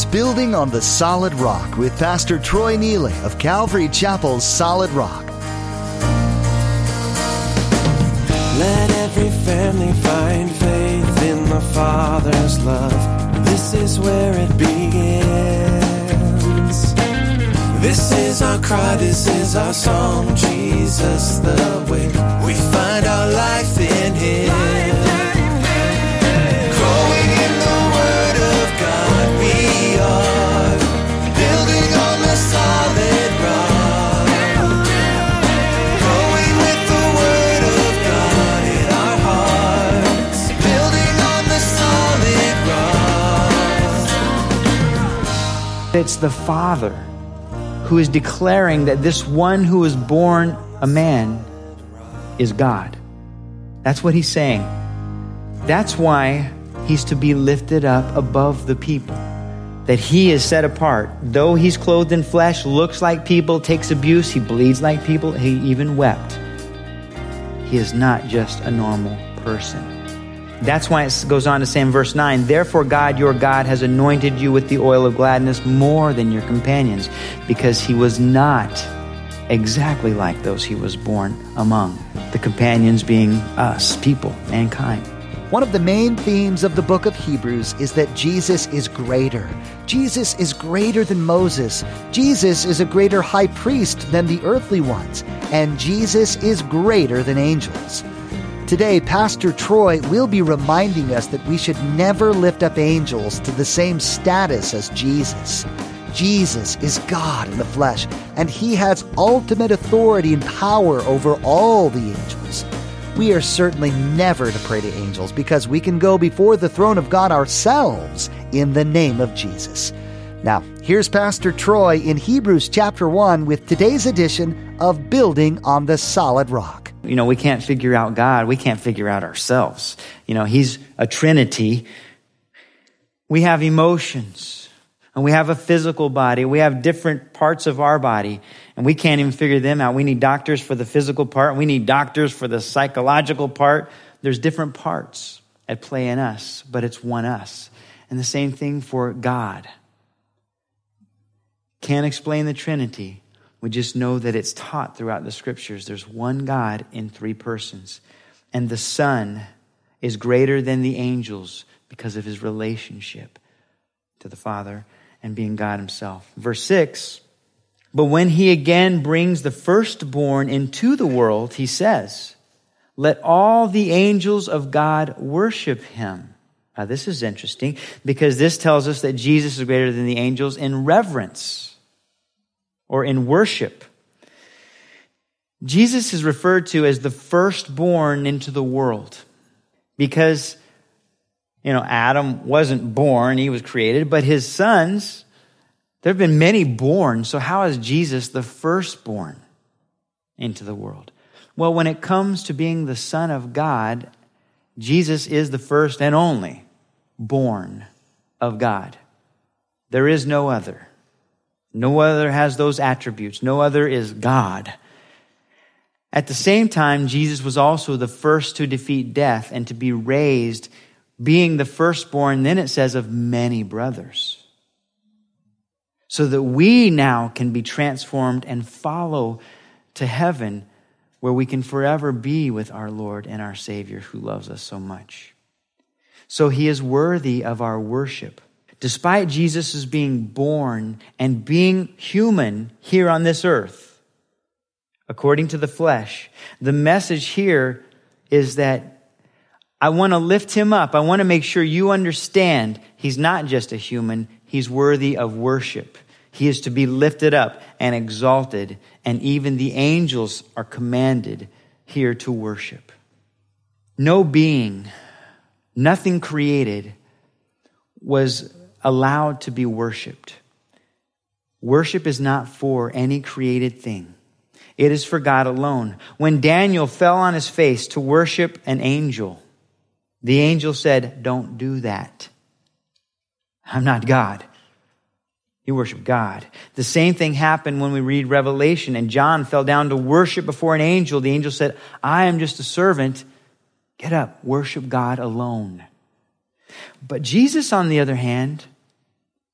is Building on the Solid Rock with Pastor Troy Neely of Calvary Chapel's Solid Rock. Let every family find faith in the Father's love. This is where it begins. This is our cry, this is our song. Jesus the way. We find our life in Him. Growing in the Word of God, we are building on the solid rock. Growing with the Word of God in our hearts, building on the solid rock. It's the Father who is declaring that this one who was born a man is God. That's what He's saying. That's why He's to be lifted up above the people, that He is set apart. Though He's clothed in flesh, looks like people, takes abuse, He bleeds like people, He even wept. He is not just a normal person. That's why it goes on to say in verse 9, therefore God, your God, has anointed you with the oil of gladness more than your companions, because He was not exactly like those He was born among. The companions being us, people, mankind. One of the main themes of the book of Hebrews is that Jesus is greater. Jesus is greater than Moses. Jesus is a greater high priest than the earthly ones. And Jesus is greater than angels. Today, Pastor Troy will be reminding us that we should never lift up angels to the same status as Jesus. Jesus is God in the flesh, and He has ultimate authority and power over all the angels. We are certainly never to pray to angels because we can go before the throne of God ourselves in the name of Jesus. Now, here's Pastor Troy in Hebrews chapter 1 with today's edition of Building on the Solid Rock. You know, we can't figure out God. We can't figure out ourselves. You know, He's a Trinity. We have emotions, and we have a physical body. We have different parts of our body, and we can't even figure them out. We need doctors for the physical part. We need doctors for the psychological part. There's different parts at play in us, but it's one us. And the same thing for God. Can't explain the Trinity. We just know that it's taught throughout the Scriptures. There's one God in three persons. And the Son is greater than the angels because of His relationship to the Father and being God Himself. Verse 6, but when He again brings the firstborn into the world, He says, let all the angels of God worship Him. Now this is interesting because this tells us that Jesus is greater than the angels in reverence or in worship. Jesus is referred to as the firstborn into the world because, you know, Adam wasn't born, he was created, but his sons, there have been many born. So how is Jesus the firstborn into the world? Well, when it comes to being the Son of God, Jesus is the first and only born of God. There is no other. No other has those attributes. No other is God. At the same time, Jesus was also the first to defeat death and to be raised, being the firstborn, then it says, of many brothers. So that we now can be transformed and follow to heaven, where we can forever be with our Lord and our Savior who loves us so much. So He is worthy of our worship. Despite Jesus' being born and being human here on this earth, according to the flesh, the message here is that I want to lift Him up. I want to make sure you understand He's not just a human. He's worthy of worship. He is to be lifted up and exalted, and even the angels are commanded here to worship. No being, nothing created was allowed to be worshiped. Worship is not for any created thing. It is for God alone. When Daniel fell on his face to worship an angel, the angel said, don't do that. I'm not God. You worship God. The same thing happened when we read Revelation and John fell down to worship before an angel. The angel said, I am just a servant. Get up, worship God alone. But Jesus, on the other hand,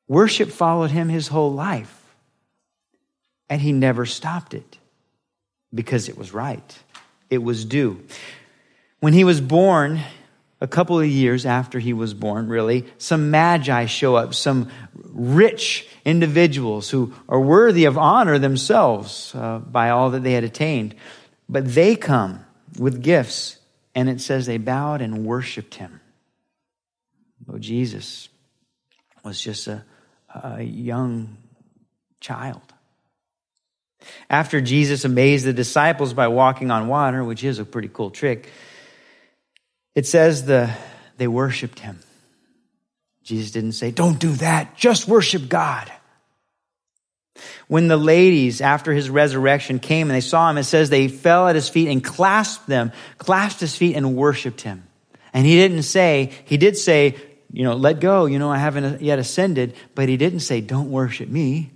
Worship followed him his whole life. And he never stopped it because it was right. It was due. When he was born, a couple of years after he was born, really, some magi show up, some rich individuals who are worthy of honor themselves by all that they had attained. But they come with gifts, and it says they bowed and worshiped him. Oh, Jesus was just a young child. After Jesus amazed the disciples by walking on water, which is a pretty cool trick, it says they worshiped him. Jesus didn't say, don't do that, just worship God. When the ladies, after his resurrection, came and they saw him, it says they fell at his feet and clasped his feet and worshiped him. And he did say, let go, I haven't yet ascended, but he didn't say, don't worship me.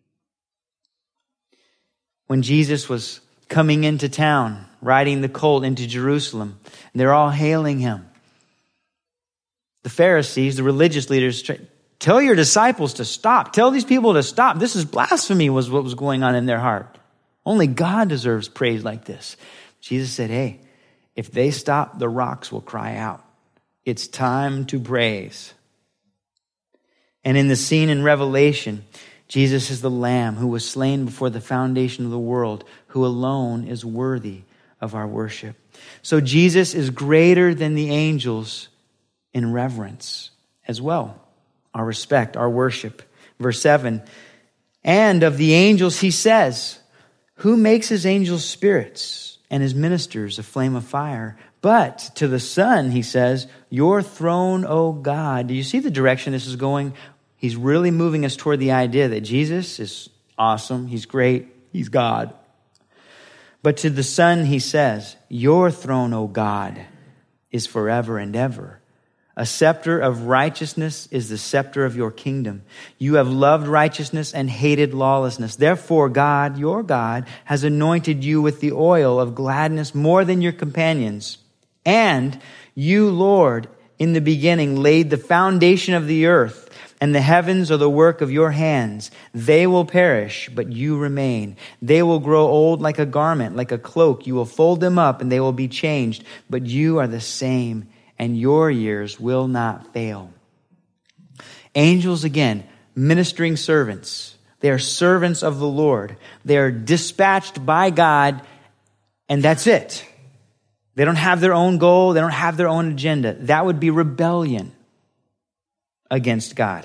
When Jesus was coming into town, riding the colt into Jerusalem, and they're all hailing him, the Pharisees, the religious leaders, tell your disciples to stop. Tell these people to stop. This is blasphemy, was what was going on in their heart. Only God deserves praise like this. Jesus said, hey, if they stop, the rocks will cry out. It's time to praise. And in the scene in Revelation, Jesus is the Lamb who was slain before the foundation of the world, who alone is worthy of our worship. So Jesus is greater than the angels in reverence as well. Our respect, our worship. Verse 7, and of the angels he says, who makes his angels spirits and his ministers a flame of fire? But to the Son, he says, your throne, O God. Do you see the direction this is going? He's really moving us toward the idea that Jesus is awesome, he's great, he's God. But to the Son, he says, your throne, O God, is forever and ever. A scepter of righteousness is the scepter of your kingdom. You have loved righteousness and hated lawlessness. Therefore, God, your God, has anointed you with the oil of gladness more than your companions. And you, Lord, in the beginning laid the foundation of the earth, and the heavens are the work of your hands. They will perish, but you remain. They will grow old like a garment, like a cloak. You will fold them up, and they will be changed. But you are the same, and your years will not fail. Angels, again, ministering servants. They are servants of the Lord. They are dispatched by God, and that's it. They don't have their own goal. They don't have their own agenda. That would be rebellion against God.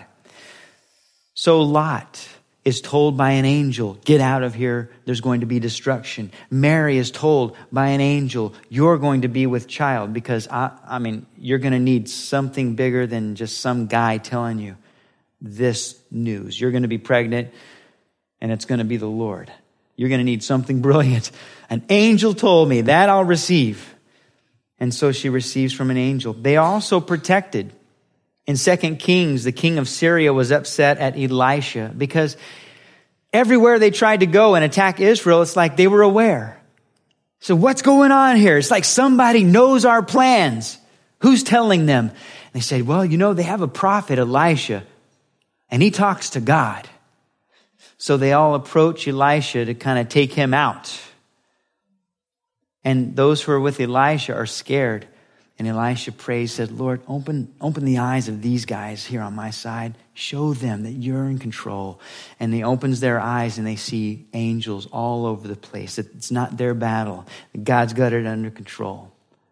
So Lot is told by an angel, get out of here, there's going to be destruction. Mary is told by an angel, you're going to be with child, because you're going to need something bigger than just some guy telling you this news. You're going to be pregnant, and it's going to be the Lord. You're going to need something brilliant. An angel told me, that I'll receive. And so she receives from an angel. They also protected. In 2 Kings, the king of Syria was upset at Elisha because everywhere they tried to go and attack Israel, it's like they were aware. So what's going on here? It's like somebody knows our plans. Who's telling them? And they said, well, they have a prophet, Elisha, and he talks to God. So they all approach Elisha to kind of take him out. And those who are with Elisha are scared. And Elisha prays, said, Lord, open the eyes of these guys here on my side. Show them that you're in control. And he opens their eyes and they see angels all over the place. It's not their battle. God's got it under control.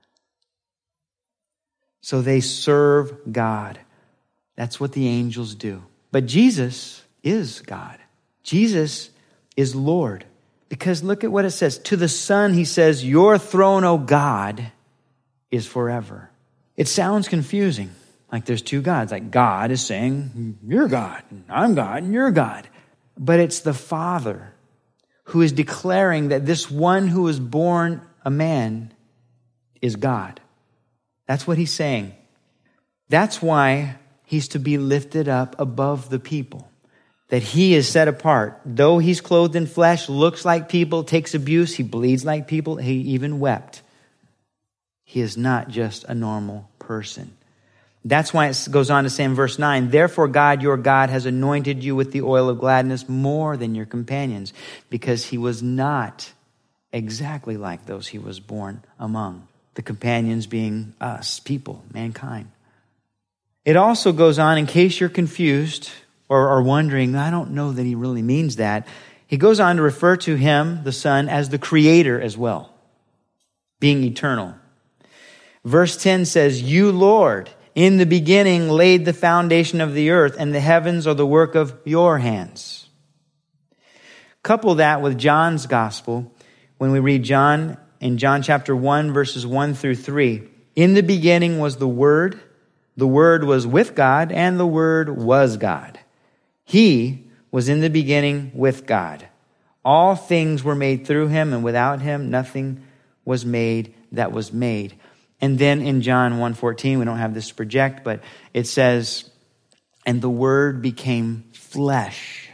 So they serve God. That's what the angels do. But Jesus is God. Jesus is Lord. Because look at what it says. To the Son, he says, your throne, O God, is forever. It sounds confusing. Like there's two gods. Like God is saying, you're God, and I'm God, and you're God. But it's the Father who is declaring that this one who was born a man is God. That's what he's saying. That's why he's to be lifted up above the people. That he is set apart. Though he's clothed in flesh, looks like people, takes abuse, he bleeds like people, he even wept. He is not just a normal person. That's why it goes on to say in verse 9, therefore God, your God, has anointed you with the oil of gladness more than your companions, because he was not exactly like those he was born among. The companions being us, people, mankind. It also goes on, in case you're confused or wondering, I don't know that he really means that. He goes on to refer to him, the Son, as the Creator as well, being eternal. Verse 10 says, you, Lord, in the beginning laid the foundation of the earth, and the heavens are the work of your hands. Couple that with John's gospel when we read John in John chapter 1, verses 1 through 3. In the beginning was the Word was with God, and the Word was God. He was in the beginning with God. All things were made through him, and without him nothing was made that was made. And then in John 1:14, we don't have this to project, but it says, and the Word became flesh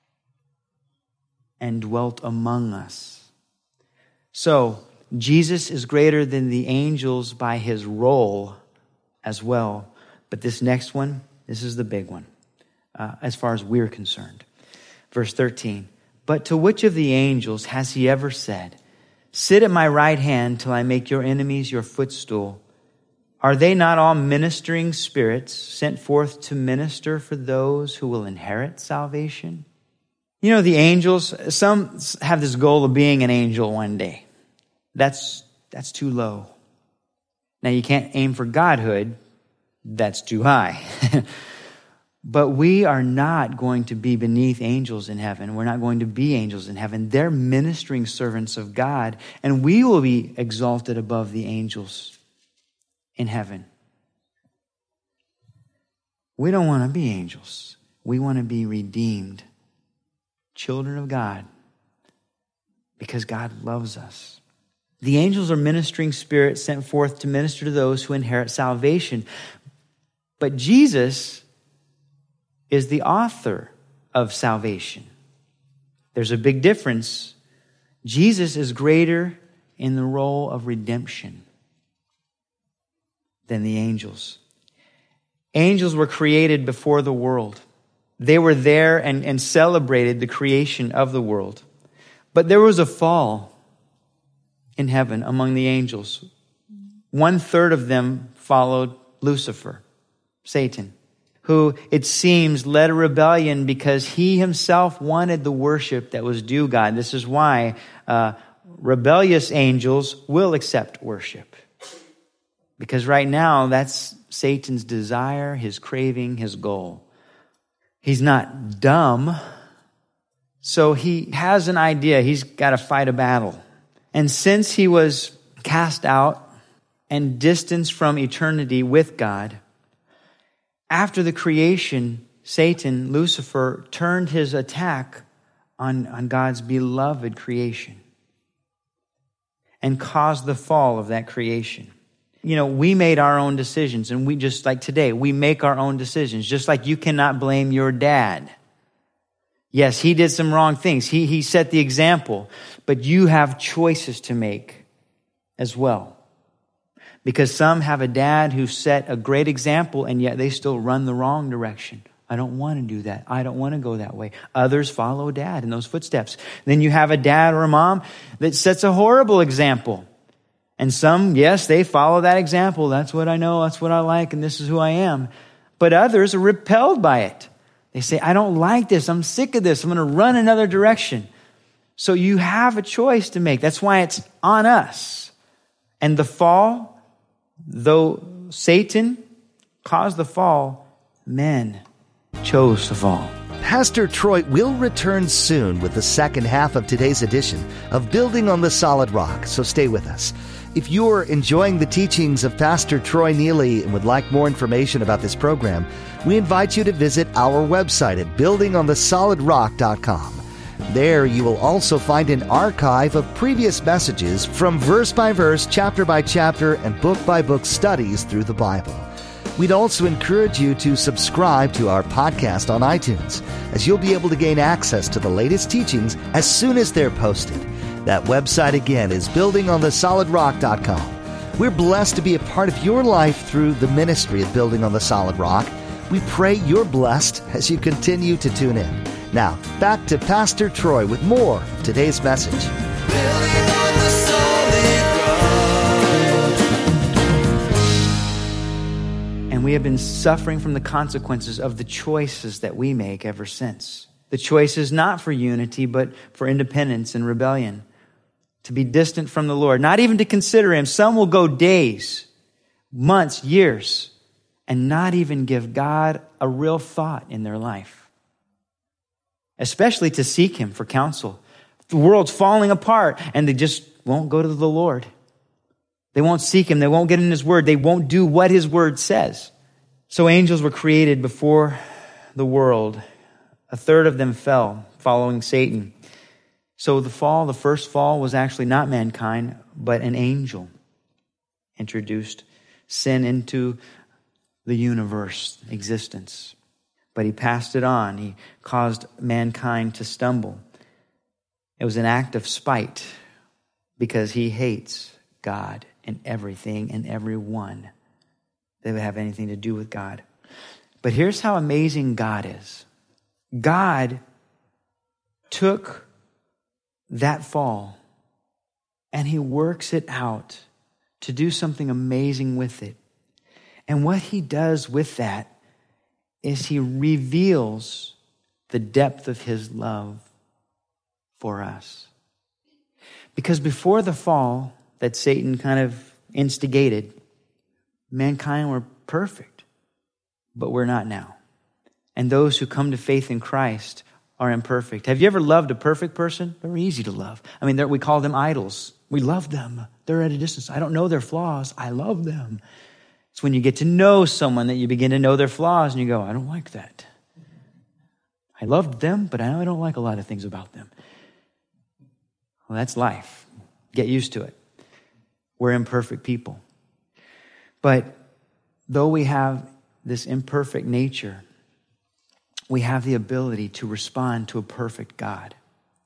and dwelt among us. So Jesus is greater than the angels by his role as well. But this next one, this is the big one, as far as we're concerned. Verse 13, but to which of the angels has he ever said, sit at my right hand till I make your enemies your footstool? Are they not all ministering spirits sent forth to minister for those who will inherit salvation? You know, the angels, some have this goal of being an angel one day. That's too low. Now, you can't aim for godhood. That's too high. But we are not going to be beneath angels in heaven. We're not going to be angels in heaven. They're ministering servants of God, and we will be exalted above the angels in heaven. We don't want to be angels. We want to be redeemed children of God because God loves us. The angels are ministering spirits sent forth to minister to those who inherit salvation. But Jesus is the author of salvation. There's a big difference. Jesus is greater in the role of redemption than the angels. Angels were created before the world. They were there and celebrated the creation of the world. But there was a fall in heaven among the angels. 1/3 of them followed Lucifer, Satan, who it seems led a rebellion because he himself wanted the worship that was due God. This is why rebellious angels will accept worship. Because right now, that's Satan's desire, his craving, his goal. He's not dumb, so he has an idea. He's got to fight a battle. And since he was cast out and distanced from eternity with God, after the creation, Satan, Lucifer, turned his attack on God's beloved creation and caused the fall of that creation. You know, we made our own decisions, and we just like today, we make our own decisions, just like you cannot blame your dad. Yes, he did some wrong things. He set the example, but you have choices to make as well. Because some have a dad who set a great example, and yet they still run the wrong direction. I don't want to do that. I don't want to go that way. Others follow dad in those footsteps. Then you have a dad or a mom that sets a horrible example. And some, yes, they follow that example. That's what I know. That's what I like. And this is who I am. But others are repelled by it. They say, I don't like this. I'm sick of this. I'm going to run another direction. So you have a choice to make. That's why it's on us. And the fall, though Satan caused the fall, men chose to fall. Pastor Troy will return soon with the second half of today's edition of Building on the Solid Rock, so stay with us. If you're enjoying the teachings of Pastor Troy Neely and would like more information about this program, we invite you to visit our website at buildingonthesolidrock.com. There you will also find an archive of previous messages from verse by verse, chapter by chapter, and book by book studies through the Bible. We'd also encourage you to subscribe to our podcast on iTunes, as you'll be able to gain access to the latest teachings as soon as they're posted. That website again is buildingonthesolidrock.com. We're blessed to be a part of your life through the ministry of Building on the Solid Rock. We pray you're blessed as you continue to tune in. Now, back to Pastor Troy with more of today's message. Building on the solid rock. And we have been suffering from the consequences of the choices that we make ever since. The choices not for unity, but for independence and rebellion. To be distant from the Lord, not even to consider Him. Some will go days, months, years, and not even give God a real thought in their life. Especially to seek Him for counsel. The world's falling apart, and they just won't go to the Lord. They won't seek Him. They won't get in His Word. They won't do what His Word says. So angels were created before the world. A third of them fell, following Satan. So the first fall, was actually not mankind, but an angel introduced sin into the universe existence. But he passed it on. He caused mankind to stumble. It was an act of spite because he hates God and everything and everyone that would have anything to do with God. But here's how amazing God is. God took that fall and He works it out to do something amazing with it. And what He does with that is He reveals the depth of His love for us. Because before the fall that Satan kind of instigated, mankind were perfect, but we're not now. And those who come to faith in Christ are imperfect. Have you ever loved a perfect person? They're easy to love. I mean, we call them idols. We love them. They're at a distance. I don't know their flaws. I love them. It's when you get to know someone that you begin to know their flaws and you go, I don't like that. I loved them, but I don't like a lot of things about them. Well, that's life. Get used to it. We're imperfect people. But though we have this imperfect nature, we have the ability to respond to a perfect God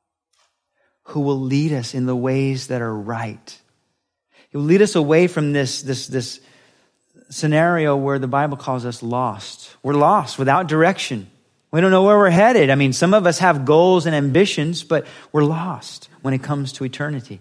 who will lead us in the ways that are right. He will lead us away from this scenario where the Bible calls us lost. We're lost without direction. We don't know where we're headed. I mean, some of us have goals and ambitions, but we're lost when it comes to eternity.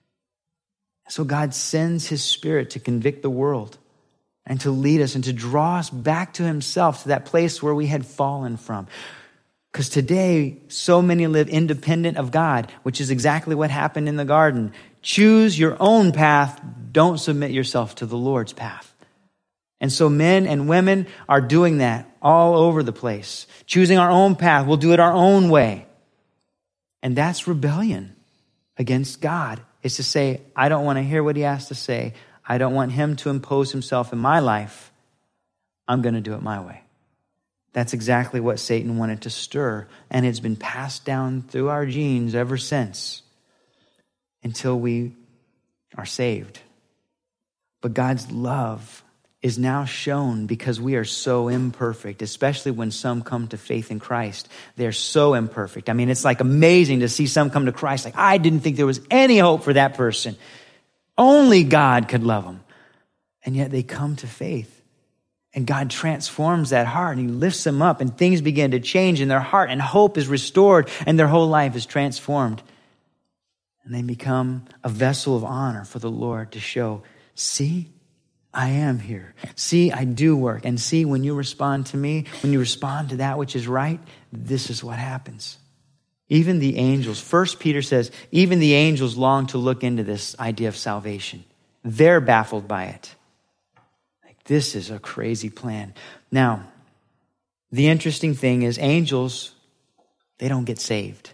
So God sends His Spirit to convict the world and to lead us and to draw us back to Himself, to that place where we had fallen from. Because today, so many live independent of God, which is exactly what happened in the garden. Choose your own path. Don't submit yourself to the Lord's path. And so men and women are doing that all over the place. Choosing our own path. We'll do it our own way. And that's rebellion against God. It's to say, I don't want to hear what He has to say. I don't want Him to impose Himself in my life. I'm going to do it my way. That's exactly what Satan wanted to stir. And it's been passed down through our genes ever since until we are saved. But God's love is now shown because we are so imperfect, especially when some come to faith in Christ. They're so imperfect. I mean, it's like amazing to see some come to Christ. Like, I didn't think there was any hope for that person. Only God could love them. And yet they come to faith. And God transforms that heart and He lifts them up and things begin to change in their heart and hope is restored and their whole life is transformed. And they become a vessel of honor for the Lord to show, see, I am here. See, I do work. And see, when you respond to me, when you respond to that which is right, this is what happens. Even the angels, 1 Peter says, even the angels long to look into this idea of salvation. They're baffled by it. Like, this is a crazy plan. Now, the interesting thing is angels, they don't get saved.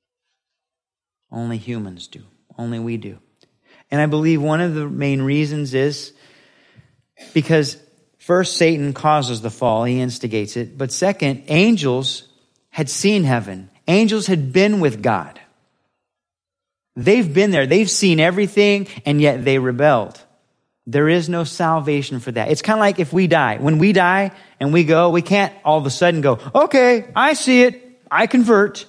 Only humans do. Only we do. And I believe one of the main reasons is because first, Satan causes the fall. He instigates it. But second, angels had seen heaven. Angels had been with God. They've been there. They've seen everything, and yet they rebelled. There is no salvation for that. It's kind of like if we die. When we die and we go, we can't all of a sudden go, okay, I see it. I convert.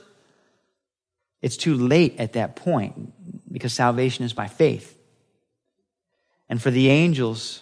It's too late at that point because salvation is by faith. And for the angels,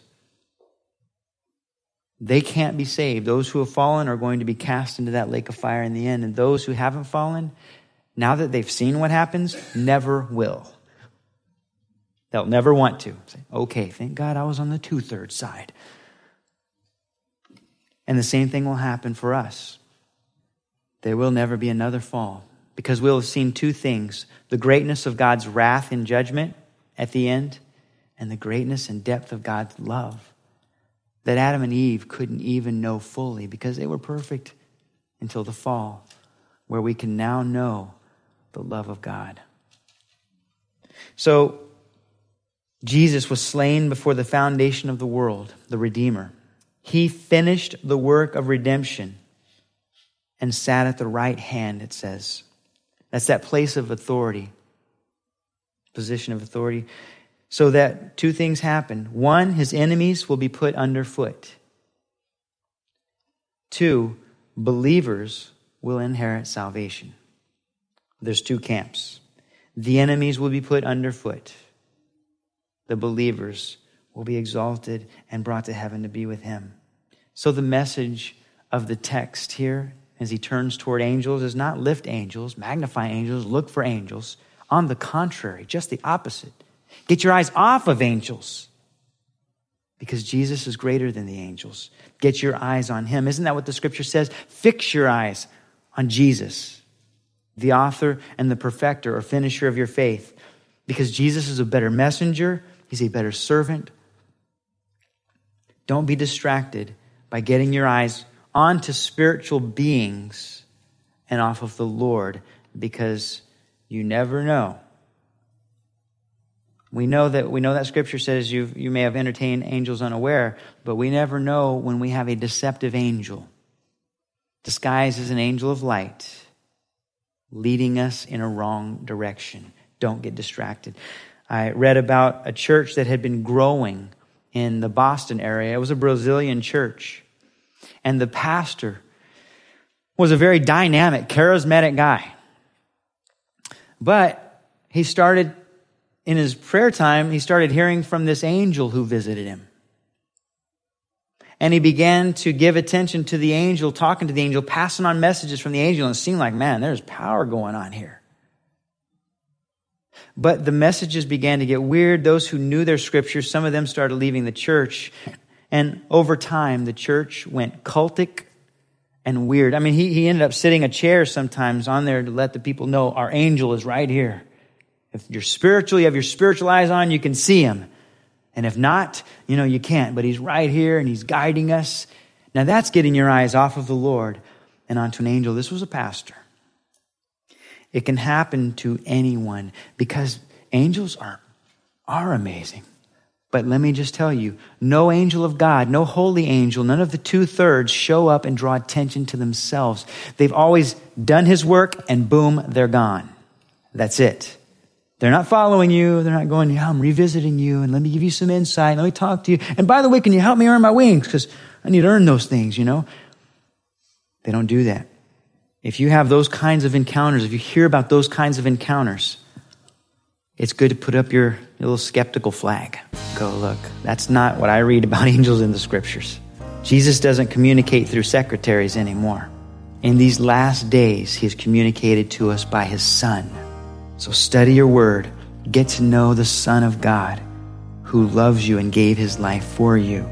they can't be saved. Those who have fallen are going to be cast into that lake of fire in the end. And those who haven't fallen, now that they've seen what happens, never will. They'll never want to. Say, okay, thank God I was on the 2/3 side. And the same thing will happen for us. There will never be another fall, because we'll have seen two things: the greatness of God's wrath and judgment at the end, and the greatness and depth of God's love that Adam and Eve couldn't even know fully because they were perfect until the fall, where we can now know the love of God. So Jesus was slain before the foundation of the world, the Redeemer. He finished the work of redemption and sat at the right hand, it says. That's that place of authority, position of authority. So that two things happen. One, his enemies will be put underfoot. Two, believers will inherit salvation. There's two camps. The enemies will be put underfoot. The believers will be exalted and brought to heaven to be with him. So the message of the text here, as he turns toward angels, is not lift angels, magnify angels, look for angels. On the contrary, just the opposite. Get your eyes off of angels, because Jesus is greater than the angels. Get your eyes on him. Isn't that what the scripture says? Fix your eyes on Jesus, the author and the perfecter or finisher of your faith, because Jesus is a better messenger. He's a better servant. Don't be distracted by getting your eyes onto spiritual beings and off of the Lord, because you never know. We know that scripture says you may have entertained angels unaware, but we never know when we have a deceptive angel disguised as an angel of light leading us in a wrong direction. Don't get distracted. I read about a church that had been growing in the Boston area. It was a Brazilian church. And the pastor was a very dynamic, charismatic guy. But he started, in his prayer time, he started hearing from this angel who visited him. And he began to give attention to the angel, talking to the angel, passing on messages from the angel. And it seemed like, man, there's power going on here. But the messages began to get weird. Those who knew their scriptures, some of them started leaving the church. And over time, the church went cultic and weird. I mean, he ended up sitting a chair sometimes on there to let the people know our angel is right here. If you're spiritual, you have your spiritual eyes on, you can see him. And if not, you can't. But he's right here and he's guiding us. Now that's getting your eyes off of the Lord and onto an angel. This was a pastor. It can happen to anyone because angels are amazing. But let me just tell you, no angel of God, no holy angel, none of the 2/3 show up and draw attention to themselves. They've always done his work and boom, they're gone. That's it. They're not following you. They're not going, I'm revisiting you and let me give you some insight. Let me talk to you. And by the way, can you help me earn my wings? Because I need to earn those things, They don't do that. If you have those kinds of encounters, if you hear about those kinds of encounters, it's good to put up your little skeptical flag. Go, look, that's not what I read about angels in the scriptures. Jesus doesn't communicate through secretaries anymore. In these last days, he has communicated to us by his Son. So study your word. Get to know the Son of God who loves you and gave his life for you.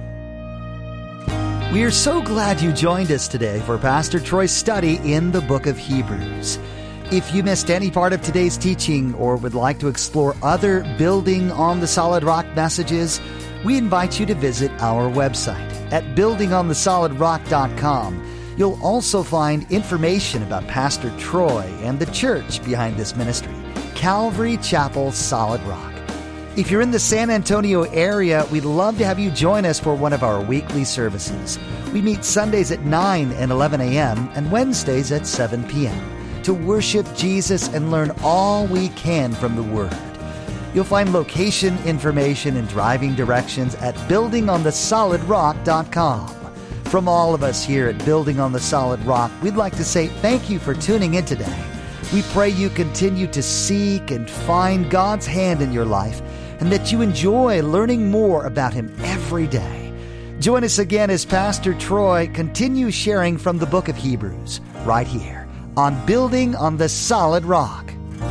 We are so glad you joined us today for Pastor Troy's study in the book of Hebrews. If you missed any part of today's teaching or would like to explore other Building on the Solid Rock messages, we invite you to visit our website at buildingonthesolidrock.com. You'll also find information about Pastor Troy and the church behind this ministry, Calvary Chapel Solid Rock. If you're in the San Antonio area, we'd love to have you join us for one of our weekly services. We meet Sundays at 9 and 11 a.m. and Wednesdays at 7 p.m. to worship Jesus and learn all we can from the Word. You'll find location information and driving directions at buildingonthesolidrock.com. From all of us here at Building on the Solid Rock, we'd like to say thank you for tuning in today. We pray you continue to seek and find God's hand in your life, and that you enjoy learning more about Him every day. Join us again as Pastor Troy continues sharing from the book of Hebrews, right here on Building on the Solid Rock.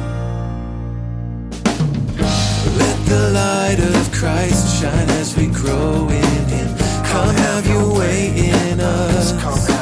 Let the light of Christ shine as we grow in Him. Come have your way in us.